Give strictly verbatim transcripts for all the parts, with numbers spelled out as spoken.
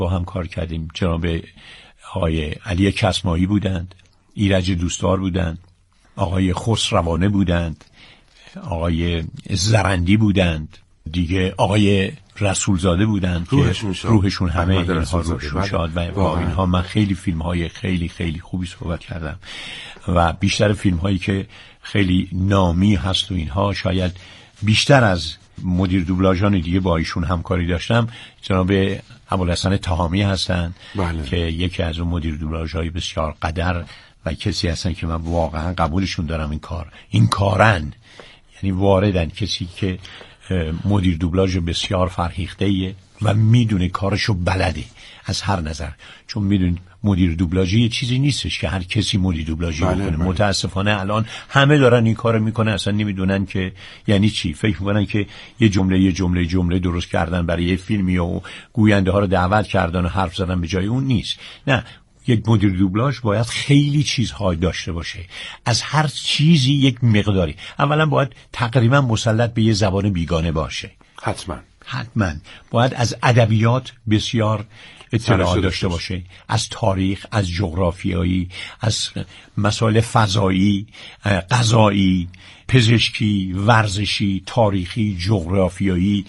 با هم کار کردیم. جناب آقای علی کسمایی بودند، ایرج دوستدار بودند، آقای خسروانه بودند، آقای زرندی بودند، دیگه آقای رسولزاده بودند روحشون که روحشون همه اینها روشون شاد و با واقعا. اینها من خیلی فیلم های خیلی خیلی خوبی صحبت کردم و بیشتر فیلم هایی که خیلی نامی هست و اینها شاید بیشتر از مدیر دوبلاژان دیگه با ایشون همکاری داشتم. جناب ابوالحسن تهامی هستند بله. که یکی از اون مدیر دوبلاژهای بسیار قدر و کسی هستن که من واقعا قبولشون دارم. این کار این کارن، یعنی واردن، کسی که مدیر دوبلاژ بسیار فرهیخته‌ایه و میدونه کارشو بلده از هر نظر، چون میدونید مدیر دوبلاژی یه چیزی نیستش که هر کسی مدیر دوبلاژی بله بکنه. بله. متاسفانه الان همه دارن این کارو میکنن، اصلا نمیدونن که یعنی چی. فکر میکنن که یه جمله یه جمله جمله درست کردن برای یه فیلمی و گوینده ها رو دعوت کردن و حرف زدن به جای اون نیست. نه، یک مدیر دوبلاژ باید خیلی چیزهای داشته باشه، از هر چیزی یک مقداری. اولا باید تقریبا مسلط به یه زبان بیگانه باشه، حتما حتما باید از ادبیات بسیار اطلاعات داشته باشه، از تاریخ، از جغرافیایی، از مسائل فضایی، قضایی، پزشکی، ورزشی، تاریخی، جغرافیایی،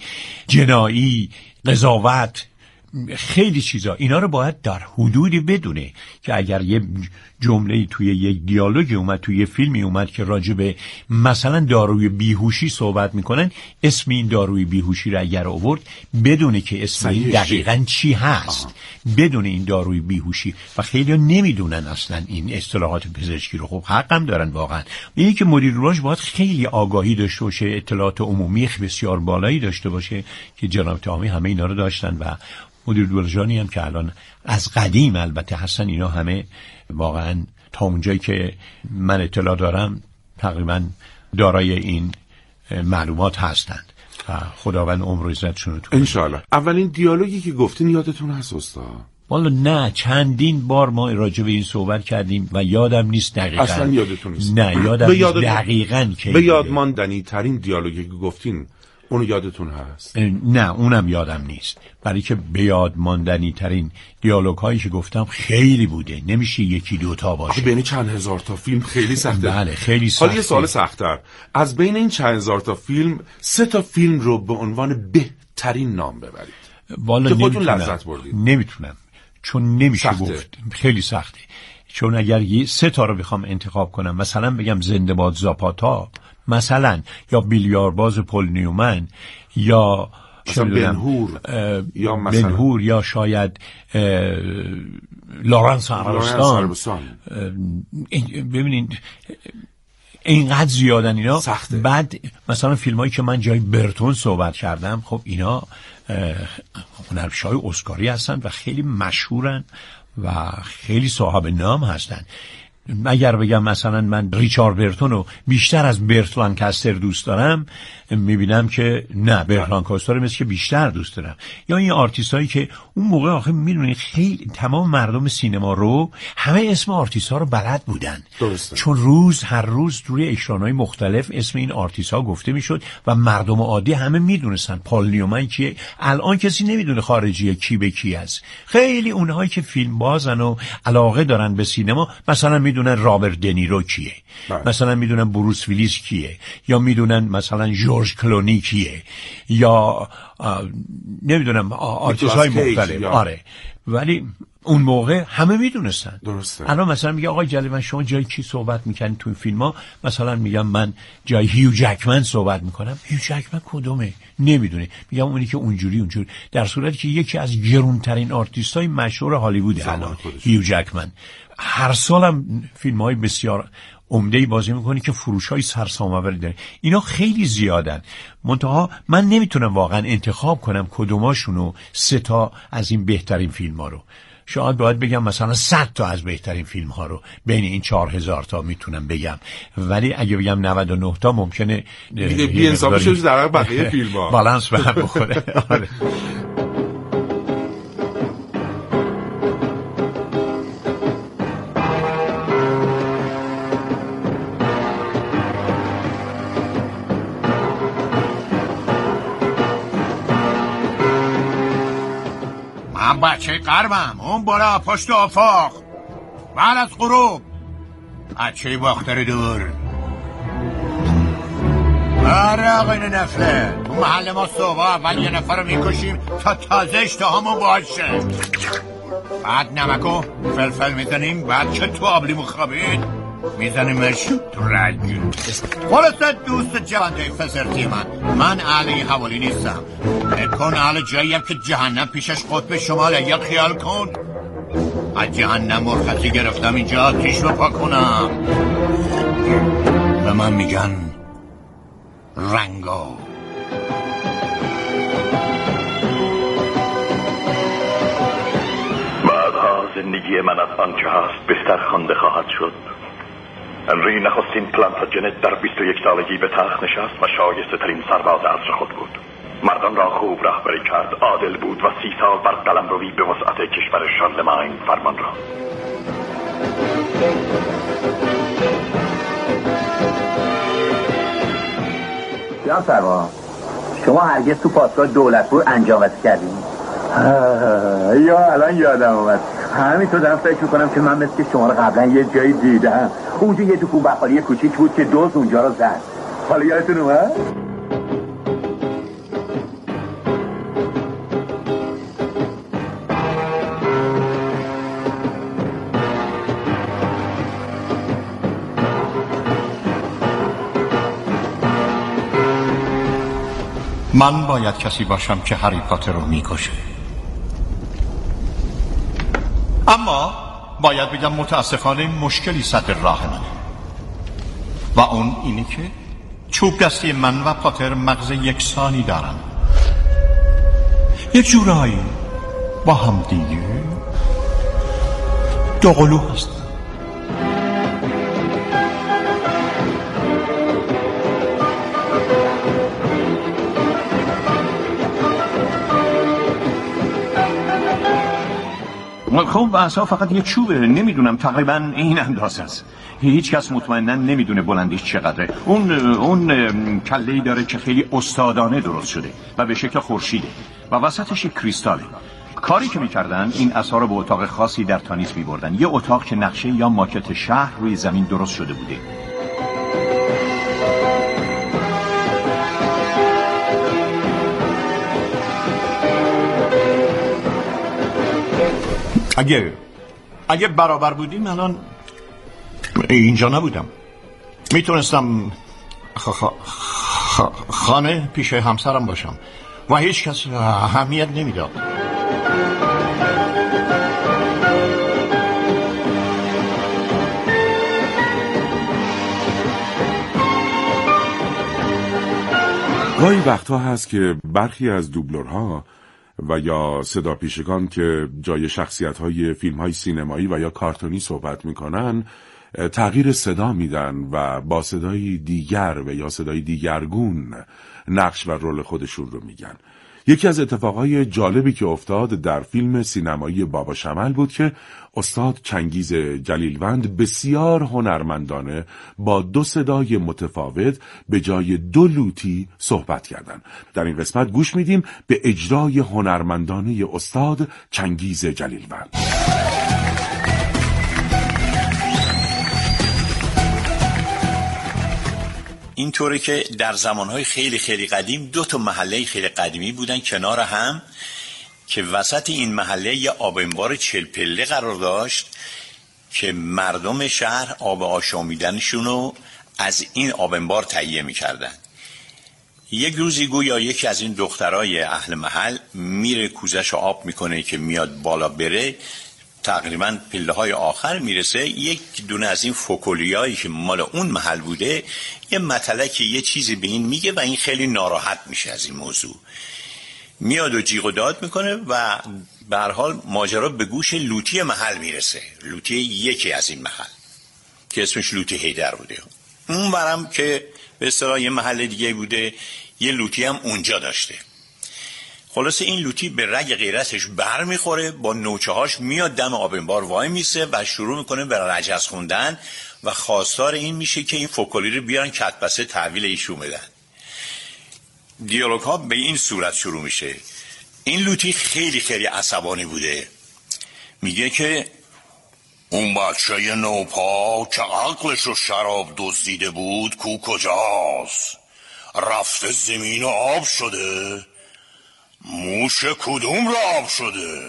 جنایی، قضاوت، خیلی چیزا. اینا رو باید در حدودی بدونه که اگر یه جمله‌ای توی یک دیالوگی اومد، توی یه فیلمی اومد که راجع به مثلا داروی بیهوشی صحبت میکنن، اسم این داروی بیهوشی رو اگر آورد بدونه که اسم این دقیقاً چی هست. آه. بدونه این داروی بیهوشی. و خیلی‌ها نمیدونن اصلا این اصطلاحات پزشکی رو. خب حقم دارن واقعا. اینی که مدیر دوبلاژ باید خیلی آگاهی داشته باشه، اطلاعات عمومی بسیار بالایی داشته باشه که جناب تهامی همه اینا رو داشتن و مدیر دوبلاژانی هم که الان از قدیم البته هستن، اینا همه واقعا تا اونجایی که من اطلاع دارم تقریبا دارای این معلومات هستند و خداوند عمر و عزتشون رو تو انشالله. اولین دیالوگی که گفتین یادتون هست استاد؟ والا نه، چندین بار ما راجع به این صحبت کردیم و یادم نیست دقیقاً. اصلا یادتون نیست؟ نه یادم نیست دقیقاً که به یاد ماندنی ترین دیالوگی که گفتین اونو یادتون هست؟ نه اونم یادم نیست، برای که به یاد ماندنی ترین دیالوگ هایی که گفتم خیلی بوده، نمیشه یکی دوتا باشه. بین چند هزار تا فیلم خیلی سخته. بله خیلی سخته. حالا یه سوال سخت‌تر، از بین این چند هزار تا فیلم سه تا فیلم رو به عنوان بهترین نام ببرید والا که خودتون لذت بردید. نمیتونم، چون نمیشه سخته. گفت، خیلی سخته. چون اگر یه سه تا رو بخوام انتخاب کنم، مثلا بگم زنده باد زاپاتا مثلا، یا بیلیارباز پل نیومن، یا مثلا بنهور، یا مثلا بنهور، یا شاید لارنس عربستان. ببینین اینقدر زیادن اینا سخته. بعد مثلا فیلم هایی که من جای برتون صحبت کردم، خب اینا هنرپیشه‌های اسکاری هستن و خیلی مشهورن و خیلی صاحب نام هستن. اگر بگم مثلا من ریچارد برتون رو بیشتر از برت لانکاستر دوست دارم، میبینم که نه، برت لانکاستر مثل که بیشتر دوست دارم. یا این آرتیست هایی که اون موقع آخه میدونی خیلی تمام مردم سینما رو همه اسم آرتیست ها رو بلد بودن. درسته. چون روز هر روز روی اکران‌های مختلف اسم این آرتیست ها گفته میشد و مردم عادی همه میدونستن پال نیومن کیه. الان کسی نمیدونه خارجیه کی به کی است. خیلی اونهایی که فیلم بازن و علاقه دارن به سینما مثلا میدونن رابرت دنیرو کیه، باید. مثلا میدونن بروس ویلیس کیه، یا میدونن مثلا جورج کلونی کیه، یا نمیدونم آرتیست های مختلف یا... آره، ولی اون موقع همه میدونستن. درسته. الان مثلا میگه آقای جلیلی شما جای کی صحبت میکنین تو این فیلم ها؟ مثلا میگم من جای هیو جکمن صحبت میکنم. هیو جکمن کدومه؟ نمیدونه. میگم اونی که اونجوری اونجوری، در صورتی که یکی از گرونترین آرتیست های مشهور هالیوود الان هیو جکمن. هر سالم فیلم های بسیار عمده‌ای بازی میکنه که فروش‌های سرسام‌آوری داره. اینا خیلی زیادن. منتها من نمیتونم واقعا انتخاب کنم کدوماشونو سه تا از این بهترین فیلم‌ها رو. شاید باید بگم مثلا صد تا از بهترین فیلم ها رو بین این چهار هزار تا میتونم بگم، ولی اگه بگم نود و نه تا ممکنه بی انصافی شد در بقیه فیلم ها بالانس به هم بخوره. آره. بچه قربم اون بالا پشت افق بعد از غروب بچه باختر دور. آره آقای نفله تو محل ما صبح اول یه نفر رو میکشیم تا تازه اشتهامون باشه، بعد نمکو فلفل میزنیم، بعد که تو آبلیمو خوابید میزنیمش تو رجون. خلاصه دوست جوانده فسرتی من من اهل این حوالی نیستم. کن اهل جاییم که جهنم پیشش قطب شماله. یا خیال کن از جهنم مرخصی گرفتم اینجا آتیش بپا کنم. به من میگن رنگو. بعدها زندگی من از آنچه هست بستر خوانده خواهد شد. هنری نخستین پلانتاجنت در بیست و یک سالگی به تخت نشست و شایسته ترین سرباز عصر خود بود. مردان را خوب رهبری کرد، عادل بود و سی سال بر قلمروی به وسعت کشور شارلماین فرمان را. جناب سروا، شما هرگز تو پاسگاه دولتپور انجامتی کردین؟ یا الان یادم اومد. همینطور دارم فکر میکنم که من مثل شما رو قبلا یه جایی دیدم. اونجا یه دکون بخاری کوچیک بود که دوز اونجا رو زد. حالا یادتون اومد؟ من باید کسی باشم که هری پاتر رو میکشه، اما باید بگم متاسفانه مشکلی صدر راه منه و اون اینه که چوب دستی من و پاتر مغز یکسانی دارن، یک جورایی با هم دیگه دوقلو هستن. خب اصلا فقط یه چوبه، نمیدونم تقریبا این اندازه است. هیچ کس مطمئنا نمیدونه بلندیش چقدره. اون اون کله‌ای داره که خیلی استادانه درست شده و به شکل خورشیده و وسطش کریستاله. کاری که میکردن این عصا رو به اتاق خاصی در تانیس میبردن، یه اتاق که نقشه یا ماکت شهر روی زمین درست شده بوده. اگه اگه برابر بودیم الان اینجا نبودم. میتونستم خ... خ... خ... خانه پیش همسرم باشم و هیچ کس اهمیت نمیداد. گاهی وقتها هست که برخی از دوبلورها و یا صدا پیشگان که جای شخصیت‌های فیلم‌های سینمایی و یا کارتونی صحبت می‌کنن تغییر صدا میدن و با صدای دیگر و یا صدای دیگرگون نقش و رول خودشون رو میگن. یکی از اتفاقای جالبی که افتاد در فیلم سینمایی بابا شمل بود که استاد چنگیز جلیلوند بسیار هنرمندانه با دو صدای متفاوت به جای دو لوتی صحبت کردن. در این قسمت گوش میدیم به اجرای هنرمندانه استاد چنگیز جلیلوند. اینطوره که در زمانهای خیلی خیلی قدیم دو تا محله خیلی قدیمی بودن کنار هم که وسط این محله یه آب انبار چهل پله قرار داشت که مردم شهر آب آشامیدنشونو از این آب انبار تهیه می‌کردن. یک روزی گویا یکی از این دخترای اهل محل میره کوزه‌شو آب میکنه که میاد بالا بره، تقریبا پله های آخر میرسه، یک دونه از این فوکولیایی که مال اون محل بوده یه متلکی یه چیزی به این میگه و این خیلی ناراحت میشه از این موضوع، میاد و جیغ و داد میکنه و به هر حال ماجرا به گوش لوتی محل میرسه، لوتی یکی از این محل که اسمش لوتی هیدر بوده. اون برم که به اصطلاح یه محل دیگه بوده یه لوتی هم اونجا داشته. خلاصه این لوتی به رگ غیرتش بر میخوره، با نوچه‌هاش میاد دم آب انبار وای میسه و شروع میکنه به رجز خوندن و خواستار این میشه که این فوکولی رو بیارن کتبسه تحویل ایشون بدن. دیالوگ ها به این صورت شروع میشه: این لوتی خیلی خیلی عصبانی بوده. میگه که اون بچه نوپا که عقلش رو شراب دزدیده بود کو کجاست؟ رفته زمین و آب شده؟ موش کدوم را آب شده؟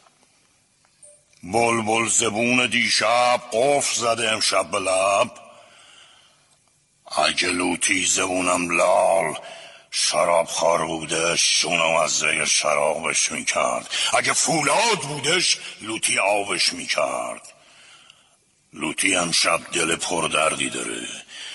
بلبل زبون دیشب قفل زده امشب به لب. اگه لوتی زبونم لال شراب خار بودش شونم از زیر شرابش میکرد. اگه فولاد بودش لوتی آبش میکرد. لوتی امشب دل پردردی داره،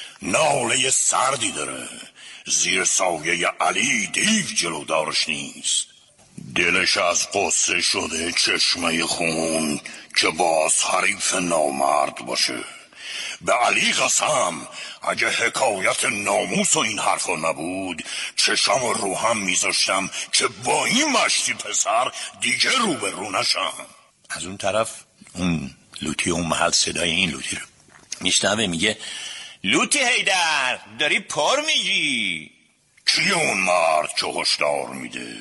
ناله سردی داره. زیر سایه علی دیو جلودارش نیست. دلش از قصه شده چشمه خون که باز حریف نامرد باشه. به علی قسم اگه حکایت ناموس و این حرفا نبود چشم و روحم میذاشتم که با این مشتی پسر دیگه رو به رو نشم. از اون طرف اون لوتی اون محل صدای این لوتی رو میشنوه، میگه لوتی هیدر داری پر میگی؟ کی اون مرد که هشدار میده؟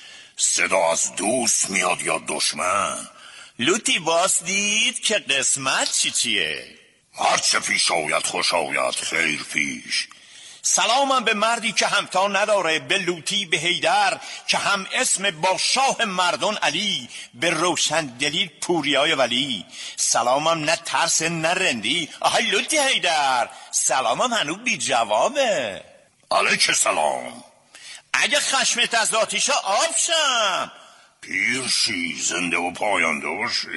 صدا از دوست میاد یا دشمن؟ لوتی باز دید که قسمت چی چیه؟ هر چه پیش آید خوش آید خیر پیش. سلامم به مردی که همتا نداره، به لوتی به هیدر که هم اسم با شاه مردان علی، به روشن دلیل پوریای ولی. سلامم نه ترس نه رندی، آهای لوتی هیدر سلامم هنو بی جوابه. علیک سلام. اگه خشمت از آتیشا آب شم پیرشی زنده و پاینده باشی.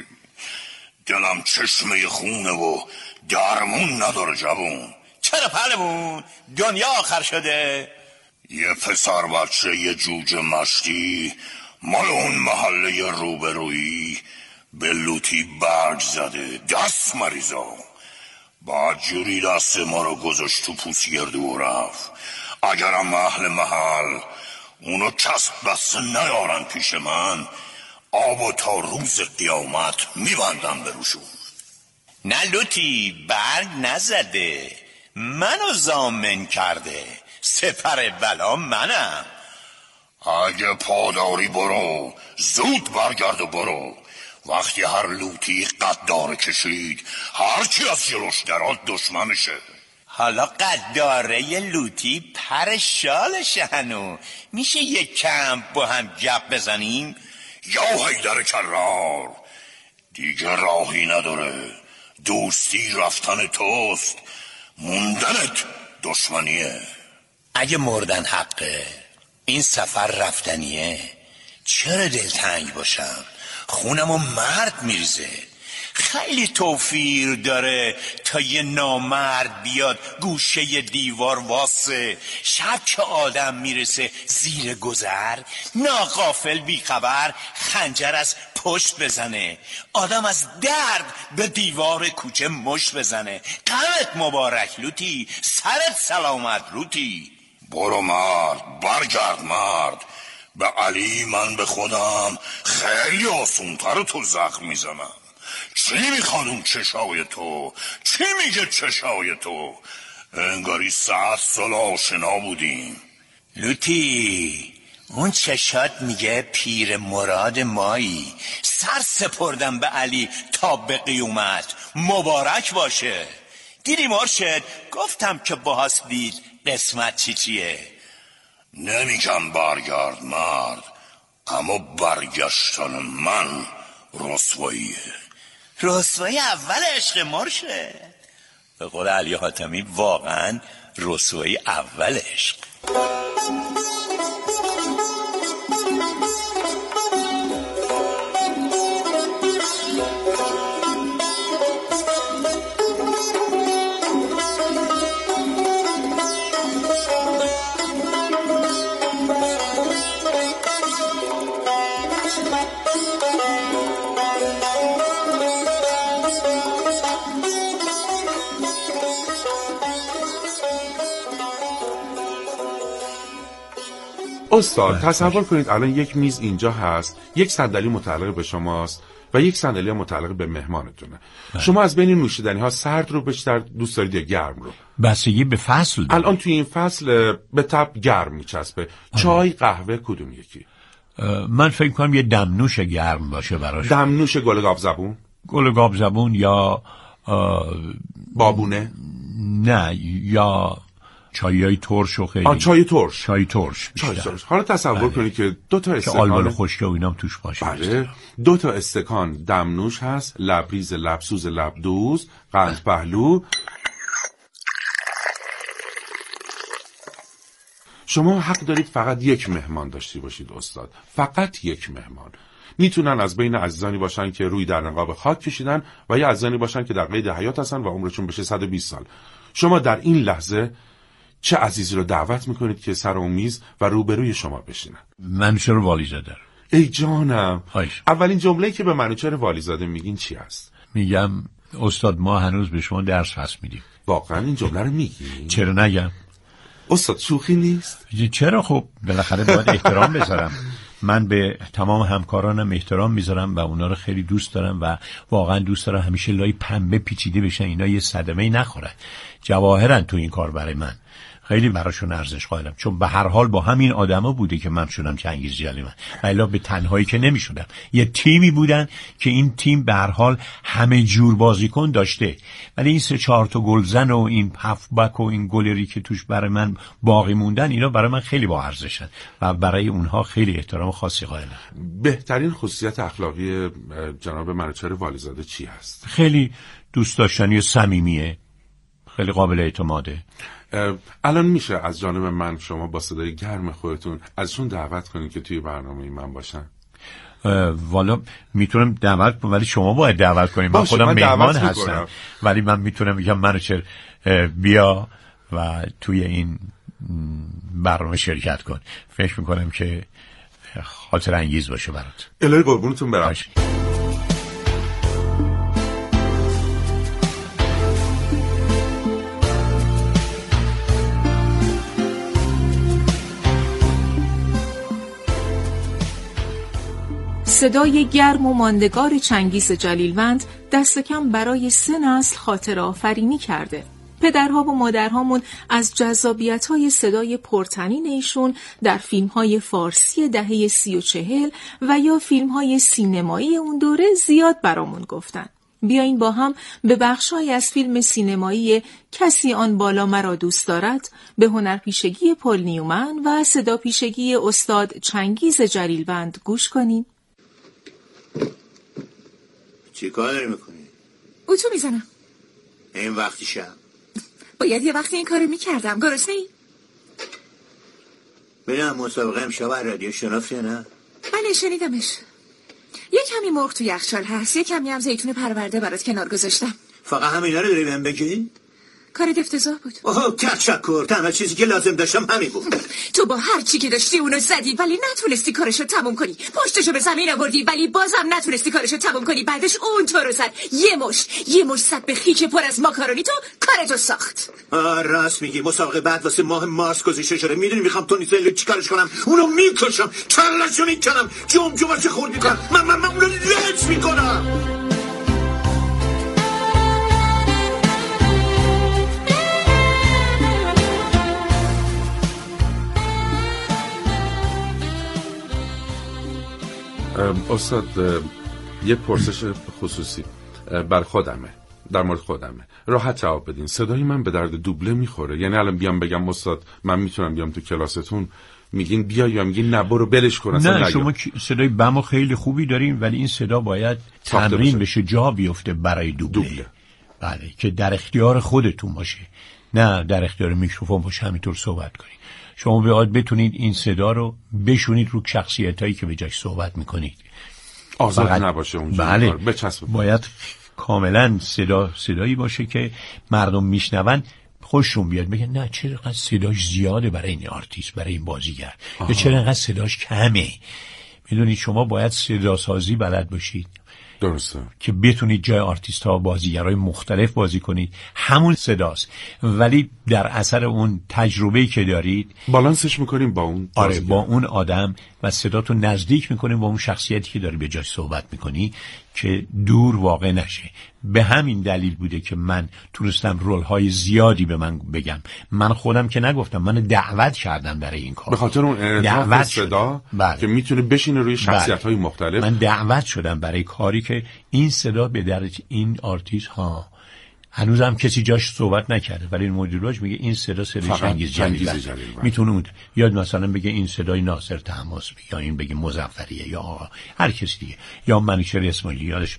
دلم چشمه خونه و درمون نداره جوون. چرا پهلوون دنیا آخر شده؟ یه پسر بچه یه جوجه مشتی مال اون محله روبرویی به لوتی برگ زده دست مریضا. بعد جوری دست ما رو گذاشت تو پوسگردو و رفت. اگرم اهل محل اونو کسب بسته نیارن پیش من آبو تا روز قیامت میبندم به روشون. نه لوتی برگ نزده، منو ضامن کرده، سپر بلا منم. اگه پاداری برو زود برگرد و برو. وقتی هر لوتی قداره کشید هرچی از جلوش درات دشمنشه. حالا قداره لوتی پر شالشه هنو، میشه یک کم با هم گپ بزنیم؟ یا حیدر کرار دیگه راهی نداره. دوستی رفتن توست، موندنت دشمنیه. اگه مردن حقه این سفر رفتنیه. چرا دلتنگ باشم؟ خونمو مرد میریزه. خیلی توفیر داره تا یه نامرد بیاد گوشه دیوار واسه. شب که آدم میرسه زیر گذر ناغافل بیخبر خنجر از پشت بزنه. آدم از درد به دیوار کوچه مشت بزنه. قمت مبارک لوتی، سرت سلامت لوتی. برو مرد، برگرد مرد. به علی من به خودم خیلی آسونتر تو زخم میزنم. چی میخواد اون چشای تو؟ چی میگه چشای تو؟ انگاری ساعت سال آشنا بودیم. لوتی اون چشات میگه پیر مراد مایی. سر سپردم به علی تا به قیومت، مبارک باشه. دیدی مرشد گفتم که باهاس دید قسمت چی چیه. نمیگم برگرد مرد، اما برگشتن من رسواییه. رسوایی اول عشق مرشد. به قول علی حاتمی واقعا رسوایی اول عشق. استاد تصور کنید الان یک میز اینجا هست، یک صندلی متعلق به شماست و یک صندلی متعلق به مهمانتونه. شما از بین نوشیدنی ها سرد رو بیشتر دوست دارید یا گرم رو؟ بستگی به فصل داره. الان توی این فصل به تب گرم میچسبه. چای قهوه کدوم یکی؟ من فکر کنم یه دمنوش گرم باشه براش. دمنوش گل گاو زبون؟ گل گاو زبون یا بابونه؟ نه، یا چایای ترش و خیلی. آ چای ترش. چای ترش. چای ترش. حالا تصور کنید که دو تا استکان آلبال خشک و اینام توش باشه. بله. دو تا استکان دمنوش هست، لبریز، لبسوز، لبدوز، قند پهلو. شما حق دارید فقط یک مهمان داشتی باشید استاد. فقط یک مهمان. میتونن از بین عزیزانی باشن که روی در نقاب خاک کشیدن و یا عزیزانی باشن که در قید حیات هستن و عمرشون بشه صد و بیست سال. شما در این لحظه چه عزیزی رو دعوت میکنید که سر اون میز و روبروی شما بشینن؟ منوچهر والیزاده. ای جانم. هایش. اولین جمله‌ای که به منوچهر والیزاده میگین چی هست؟ میگم استاد ما هنوز به شما درس فصل میدیم. واقعا این جمله رو میگی؟ چرا نگم؟ استاد شوخی نیست؟ چرا؟ خب بالاخره باید احترام بذارم. من به تمام همکارانم احترام میذارم و اونا رو خیلی دوست دارم و واقعا دوست دارم همیشه لای پنبه پیچیده بشن، اینا یه صدمه‌ای نخورن. جواهرن تو این کار برای من. خیلی براشون ارزش قائلم، چون به هر حال با همین آدما بوده که من شدم چنگیز جلیلوند. الا به تنهایی که نمیشدم. یه تیمی بودن که این تیم به هر حال همه جور بازیکن داشته، ولی این سه چهار تا گلزن و این هفت بک و این گلری که توش برای من باقی موندن، اینا برای من خیلی با ارزشن و برای اونها خیلی احترام خاصی قائلم. بهترین خصوصیت اخلاقی جناب منوچهر والیزاده چی هست؟ خیلی دوست داشتنی و صمیمیه، خیلی قابل اعتماده. الان میشه از جانب من شما با صدای گرم خودتون ازشون دعوت کنید که توی برنامه من باشن؟ والا میتونم دعوت کنم، ولی شما باید دعوت کنید. من خودم مهمان هستم، ولی من میتونم بگم منوچهر بیا و توی این برنامه شرکت کن. فکر میکنم که خاطر انگیز باشه برات. الهی قربونتون برم. صدای گرم و ماندگار چنگیز جلیلوند دست کم برای سه نسل خاطره آفرینی کرده. پدرها و مادرهامون از جذابیت‌های صدای پرطنین ایشون در فیلم‌های فارسی دهه سی و چهل و یا فیلم‌های سینمایی اون دوره زیاد برامون گفتن. بیاین با هم به بخش‌هایی از فیلم سینمایی کسی آن بالا مرا دوست دارد، به هنرپیشگی پل نیومن و صداپیشگی استاد چنگیز جلیلوند گوش کنیم. چی کار داری میکنی؟ اتو میزنم. این وقتی شب باید یه وقتی این کارو میکردم. گرسنه ای؟ ببینم مسابقه امشب رادیو شناسی یا نه؟ بله شنیدمش. یه کمی مرغ تو یخچال هست، یه کمی هم زیتون پرورده برات کنار گذاشتم. فقط همینا رو داری بهم بگی؟ کارت افتضاح بود. اوه تشکر، تنها چیزی که لازم داشتم همین بود. تو با هر چی که داشتی اونو زدی ولی نتونستی کارشو تموم کنی. پشتشو به زمین آوردی ولی بازم نتونستی کارشو تموم کنی. بعدش اون تو رو زد. یه مش یه مش صد به خیچ پر از ماکارونی تو کارتو ساخت. آ راست میگی. مسابقه بعد واسه ماه مارس گذاشته شده. میدونی میخوام تو نیسل چیکارش کنم؟ اونو میکشم، کلاشو میکنم، جم جمش خورد میکنم. من من, من اونو لچ میکنم. استاد یه پرسش خصوصی بر خودمه، در مورد خودمه، راحت جواب بدین. صدای من به درد دوبله میخوره؟ یعنی الان بیام بگم استاد من میتونم بیام تو کلاستون، میگین بیا یا میگین نه برو بلش کن؟ نه نگم. شما صدای بم خیلی خوبی دارین ولی این صدا باید تمرین بشه، جا بیفته برای دوبله. دوبله بله، که در اختیار خودتون باشه، نه در اختیار میکروفون باشه همینطور صحبت کنید. شما باید بتونید این صدا رو بشونید رو شخصیتایی که به جاش صحبت میکنید، آزاد نباشه اونجا. بله باید کاملا صدا صدایی باشه که مردم میشنون خوششون بیاد، بگن نه چرا اینقدر صداش زیاده برای این آرتیست، برای این بازیگر، یا چرا اینقدر صداش کمه. میدونید شما باید صدا سازی بلد باشید، درسته، که بتونید جای آرتیست ها و بازیگرای مختلف بازی کنید. همون صداست ولی در اثر اون تجربه‌ای که دارید بالانسش میکنیم با اون آره بازیگر. با اون آدم و صداتو نزدیک میکنیم با اون شخصیتی که داری به جاش صحبت میکنی که دور واقع نشه. به همین دلیل بوده که من تونستم رول های زیادی به من بگم. من خودم که نگفتم، من دعوت کردم برای این کار، به خاطر اون انعطاف صدا بله. که میتونه بشینه روی شخصیت های بله. مختلف. من دعوت شدم برای کاری که این صدا به درجه این آرتیست ها هنوزم کسی جاش صحبت نکرده، ولی مدیراش میگه این صدا صدای چنگیز جلیل میتونه اون یاد مثلا بگه این صدای ناصر تماس، یا این بگه مظفریه، یا هر کسی دیگه، یا منوچهر اسماعیلی. یادش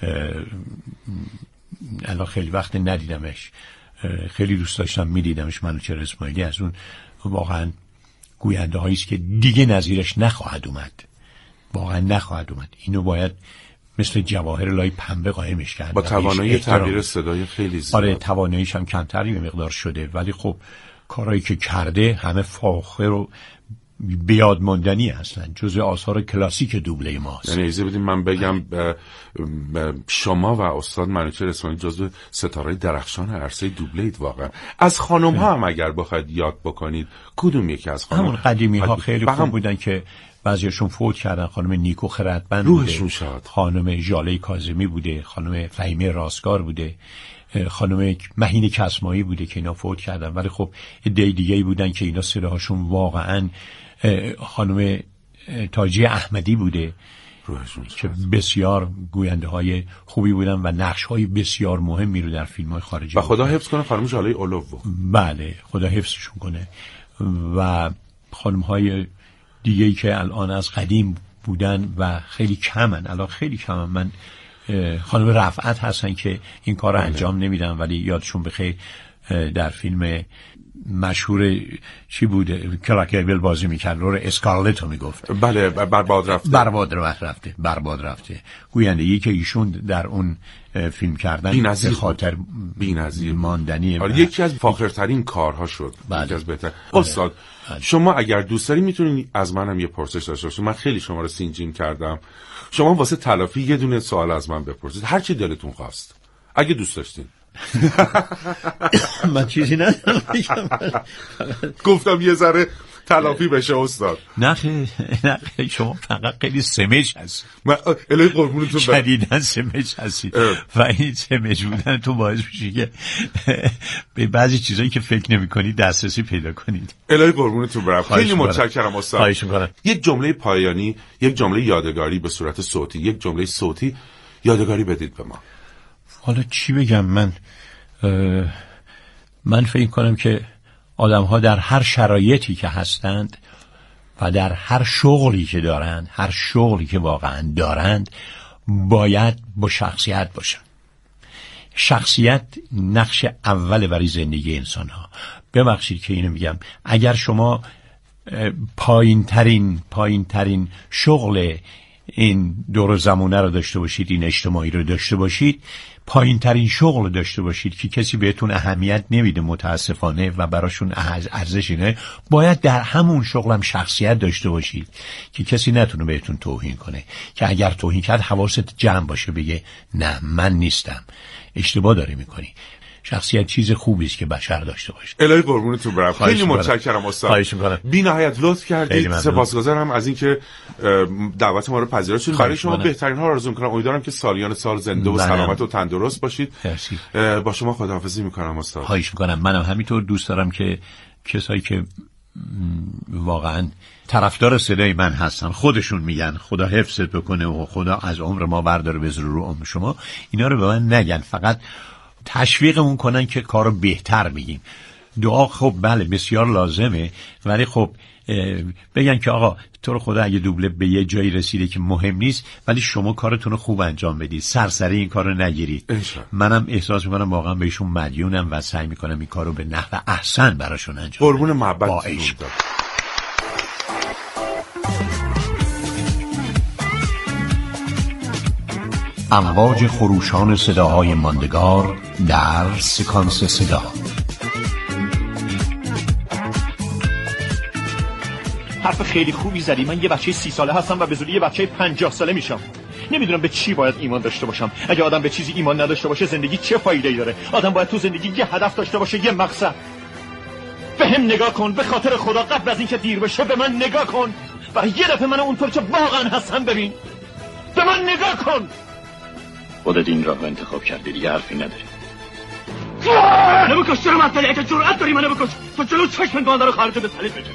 الان خیلی وقت ندیدمش، خیلی دوست داشتم میدیدمش. منوچهر اسماعیلی از اون واقعا گوینده هایی است که دیگه نظیرش نخواهد اومد، واقعا نخواهد اومد. اینو باید مثل جواهر لای پنبه قائمش کرد. با توانایی تغییر صدای خیلی زیاد. آره تواناییش هم کمتری به مقدار شده، ولی خب کارهایی که کرده همه فاخر و بیاد ماندنی هستن، جزء آثار کلاسیک دوبله ماست. یعنی اجازه بدید من بگم ب... ب... شما و استاد منوچهر اسماعیلی جزء ستاره‌های درخشان عرصه دوبله اید واقعا. از خانم ها هم اگر بخواید یاد بکنید، کدوم یکی از خانم؟ همون قدیمی ها خیلی خوب هم... بودن که بعضیشون فوت کردن. خانم نیکو خردمند روحشون بوده، شاد. خانم ژاله کاظمی بوده، خانم فهیمه راستگار بوده، خانم مهین کسمایی بوده که اینا فوت کردن. ولی خب عده دیگه‌ای بودن که اینا صداهاشون واقعا، خانم تاجی احمدی بوده که بسیار گوینده های خوبی بودن و نقش های بسیار مهمی رو در فیلم های خارجی و خدا بودن. حفظ کنه خانم ژاله اولو. بله خدا حفظشون کنه. و خانم های دیگه‌ای که الان از قدیم بودن و خیلی کمن، الان خیلی کمن. من خانم رفعت هستن که این کار رو انجام نمیدن، ولی یادشون بخیر در فیلم مشهور چی بوده کلاکربل بازی میکرد، رول اسکارلت رو میگفت. بله برباد رفته برباد رفته برباد رفته گویندگی که ایشون در اون فیلم کردن بی‌نظیر به خاطر بی‌نظیر ماندنی. آره یکی از فاخرترین کارها شد. بله. یکی از بهتر. استاد بله. شما اگر دوست داری میتونید از منم یه پرسش داشته باشید. من خیلی شما رو سینجین کردم. شما واسه تلافی یه دونه سوال از من بپرسید، هر چی دلتون خواست اگه دوست داشتین. من چیزی ندارم گفتم یه ذره تلافی بشه استاد. نه نه شما فقط خیلی سمج هست. من الهی قربونتون برم شدیداً سمج هستید و این سمج بودن تو باعث میشه که به بعضی چیزایی که فکر نمی‌کنید دسترسی پیدا کنید. الهی قربونتون برم. خیلی متشکرم استاد. خواهش می‌کنم. یک جمله پایانی، یک جمله یادگاری به صورت صوتی، یک جمله صوتی یادگاری بدید به ما. حالا چی بگم؟ من من فکر کنم که آدم ها در هر شرایطی که هستند و در هر شغلی که دارند، هر شغلی که واقعا دارند، باید با شخصیت باشن. شخصیت نقش اول برای زندگی انسان ها. ببخشید که اینو میگم، اگر شما پایین ترین پایین ترین شغل این دور زمونه رو داشته باشید، این اجتماعی رو داشته باشید، پایین ترین شغل رو داشته باشید که کسی بهتون اهمیت نمیده متاسفانه و براشون ارزشی نه، باید در همون شغلم شخصیت داشته باشید که کسی نتونه بهتون توهین کنه، که اگر توهین کرد حواست جمع باشه، بگه نه من نیستم، اشتباه داری میکنی. شخصیت چیز خوبی است که بشر داشته باشه. الهی قربونتون برم. خیلی متشکرم استاد. خواهش می‌کنم. بی‌نهایت لطف کردید. سپاسگزارم از اینکه دعوت ما رو پذیرفتید. برای شما بهترین ها رو آرزو می‌کنم. امیدوارم که سالیان سال زنده و سلامت و تندرست باشید. مرسی. با شما خداحافظی می‌کنم استاد. خواهش می‌کنم. منم همینطور دوست دارم که کسایی که واقعا طرفدار صدای من هستن خودشون میگن خدا حفظت بکنه و خدا از عمر ما برداره بذاره رو عمر شما، اینا رو به من نگن، فقط تشویقمون کنن که کارو بهتر بگیم. دعا خب بله بسیار لازمه، ولی خب بگن که آقا تو رو خدا اگه دوبله به یه جایی رسیده که مهم نیست، ولی شما کارتون رو خوب انجام بدید، سرسری این کارو نگیرید. منم احساس میکنم واقعا بهشون مدیونم و سعی میکنم این کارو به نحو احسن براشون انجام بدم. قربون محبتتون. امواج خروشان صداهای ماندگار در سکانس صدا. حرف خیلی خوبی زدی. من یه بچه سی ساله هستم و به زودی یه بچه پنجاه ساله میشم. نمیدونم به چی باید ایمان داشته باشم. اگه آدم به چیزی ایمان نداشته باشه زندگی چه فایده‌ای داره؟ آدم باید تو زندگی یه هدف داشته باشه، یه مقصد. به هم نگاه کن، به خاطر خدا قبل از اینکه دیر بشه به من نگاه کن و یه دفعه من اونطور که واقعا هستم ببین. به من نگاه کن. خودت این راه رو انتخاب کردی، دیگه حرفی نداری. منو بکش، چرا مسئله اگه جرأت داری منو بکش تو جلو چشم گانده رو خارج به صلیب بکش.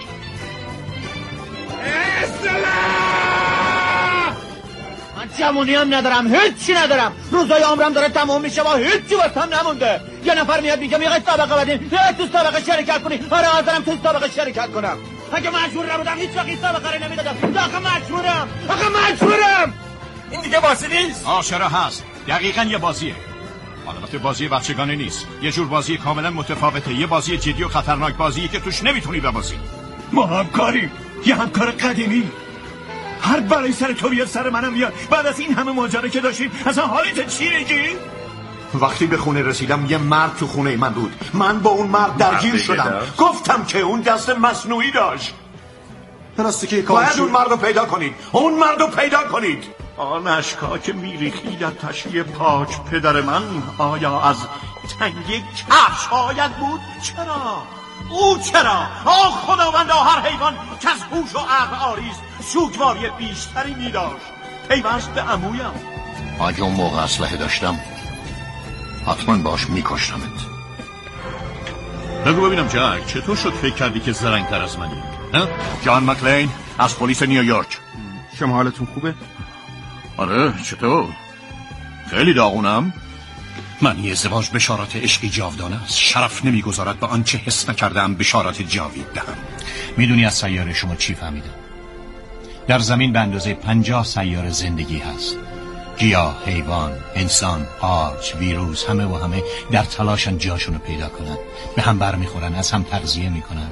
من جوونی هم ندارم، هیچی ندارم، روزای عمرم داره تمام میشه و هیچی واسم نمونده. یه نفر میاد میگه میخوای سابقه بدین، یا تو سابقه شرکت کنی. آره حاضرم تو سابقه شرکت کنم. اگه مجبور نبودم هیچ وقت این سابقه رو نمیدادم. آخه مجبورم، آخه مجبورم. این دیگه بازی نیست. آه چرا هست، دقیقاً یه بازیه. البته بازی بچگانه نیست، یه جور بازی کاملا متفاوته، یه بازی جدی و خطرناک، بازیه که توش نمیتونی ببازی. ما همکاریم، یه همکار قدیمی. هر برای سر تو بیاد سر منم بیاد. بعد از این همه ماجرا که داشتیم اصلا حالت چی میگی؟ وقتی به خونه رسیدم یه مرد تو خونه من بود. من با اون مرد درگیر شدم. گفتم که اون دست مصنوعی داشت. پلاستیکی کاغذی. باید اون مرد رو پیدا کنید. اون مرد رو پیدا کنید. آن اشکا که میریخی در تشیه پاک پدر من، آیا از تنگی کفش هایت بود؟ چرا؟ او چرا؟ آه خداوندا، هر حیوان که از هوش و عقل عاریست سوگواری بیشتری میداشت. پیوست به عمویم. اگه اون موقع اسلحه داشتم حتما باش میکشتمت. بگو ببینم جک، چطور شد فکر کردی که زرنگتر از منی؟ نه؟ جان مکلین از پلیس نیویورک. شما حالتون خوبه؟ آره، چطور؟ خیلی داغونم. من یه ازدواج بشارات عشقی جاودانه است. شرف نمیگذارد به آنچه حس نکردم بشارات جاوید دهم. میدونی از سیاره شما چی فهمیدم؟ در زمین به اندازه پنجاه سیاره زندگی هست. گیاه، حیوان، انسان، آرچ، ویروس، همه و همه در تلاشن جاشونو پیدا کنن. به هم برمیخورن، از هم تغذیه میکنن.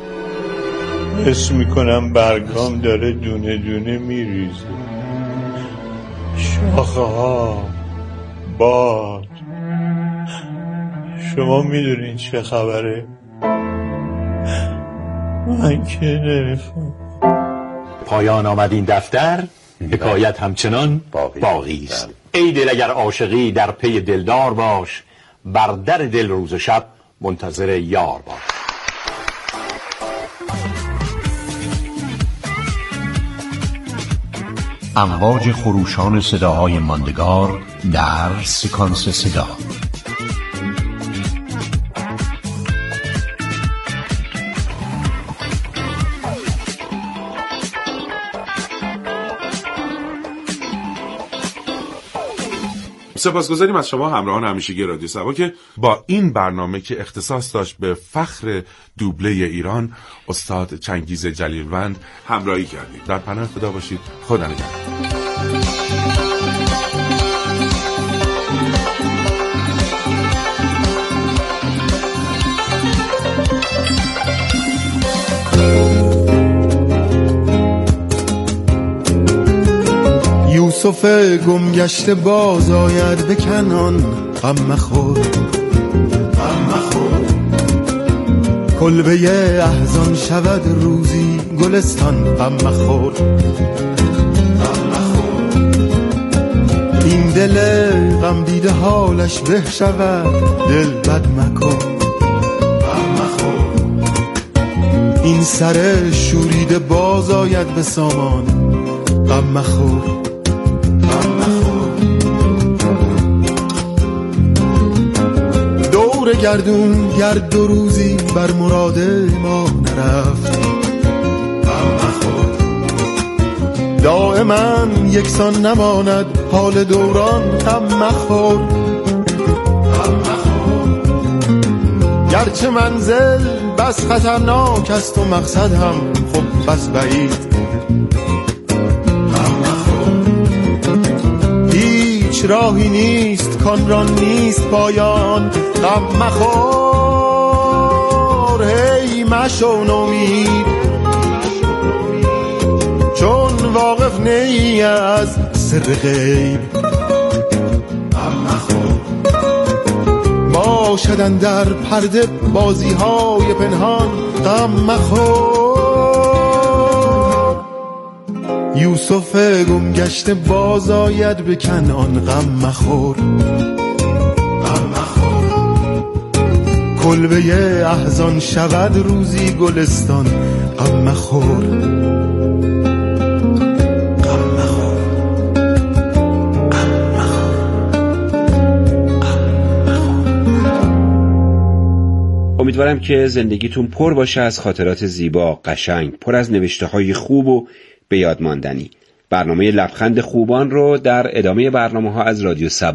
حس میکنم برگام داره دونه دونه میریزه. شاخه ها، باد. شما میدونین چه خبره؟ من که نمیفهم. پایان آمد این دفتر، حکایت همچنان باقی است. ای دل اگر عاشقی در پی دلدار باش، بر در دل روز و شب منتظر یار باش. امواج خروشان صداهای ماندگار در سکانس صدا. سپاسگزاریم از شما همراهان همیشگی رادیو سبا که با این برنامه که اختصاص داشت به فخر دوبله ایران، استاد چنگیز جلیلوند، همراهی کردید. در پناه خدا باشید. خدا نگهدار. یوسف گم گشته باز آید به کنعان، غم مخور غم مخور. کلبه احزان شود روزی گلستان، غم مخور غم مخور. این دل غم دیده حالش به شود، دل بد مکن غم مخور. این سر شوریده باز آید به سامان، غم مخور. دور گردون گرد دو روزی بر مراد ما نرفت، غم مخور. دائما یکسان نماند حال دوران، غم مخور غم مخور. گرچه منزل بس خطرناک است و مقصد هم خب بس بعید، راهی نیست کان را نیست پایان، غم مخور. هی مشو نومید چون واقف نی از سر غیب، غم مخور. باشدن در پرده بازی های پنهان، غم مخور. یوسف گم گشته باز آید به کنعان، غم مخور غم مخور. کلبه احزان شود روزی گلستان، غم مخور غم مخور غم مخور. امیدوارم که زندگیتون پر باشه از خاطرات زیبا، قشنگ، پر از نوشته‌های خوب و به یاد ماندنی. برنامه لبخند خوبان رو در ادامه برنامه‌ها از رادیو سبا